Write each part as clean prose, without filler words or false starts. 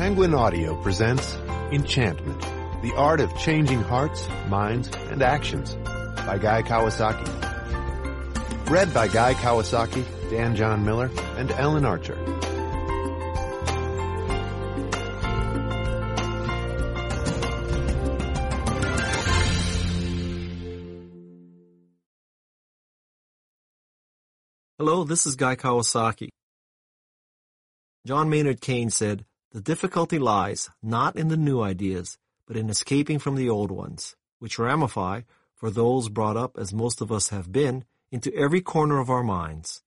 Penguin Audio presents Enchantment, the art of changing hearts, minds, and actions by Guy Kawasaki. Read by Guy Kawasaki, Dan John Miller, and Ellen Archer. Hello, this is Guy Kawasaki. John Maynard Keynes said, "The difficulty lies not in the new ideas, but in escaping from the old ones, which ramify, for those brought up as most of us have been, into every corner of our minds."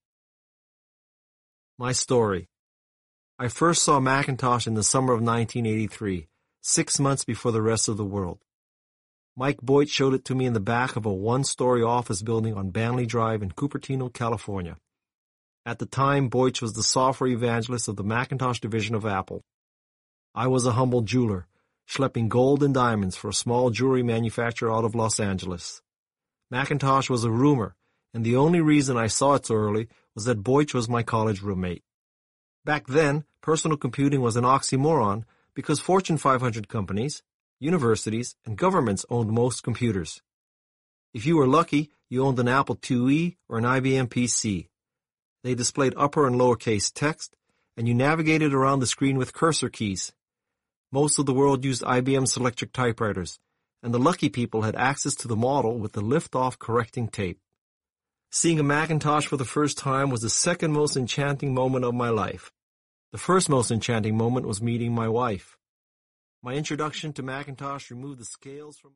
My story. I first saw Macintosh in the summer of 1983, 6 months before the rest of the world. Mike Boyd showed it to me in the back of a one-story office building on Banley Drive in Cupertino, California. At the time, Boyd was the software evangelist of the Macintosh division of Apple. I was a humble jeweler, schlepping gold and diamonds for a small jewelry manufacturer out of Los Angeles. Macintosh was a rumor, and the only reason I saw it so early was that Boyd was my college roommate. Back then, personal computing was an oxymoron because Fortune 500 companies, universities, and governments owned most computers. If you were lucky, you owned an Apple IIe or an IBM PC. They displayed upper and lowercase text, and you navigated around the screen with cursor keys. Most of the world used IBM Selectric typewriters, and the lucky people had access to the model with the lift-off correcting tape. Seeing a Macintosh for the first time was the second most enchanting moment of my life. The first most enchanting moment was meeting my wife. My introduction to Macintosh removed the scales from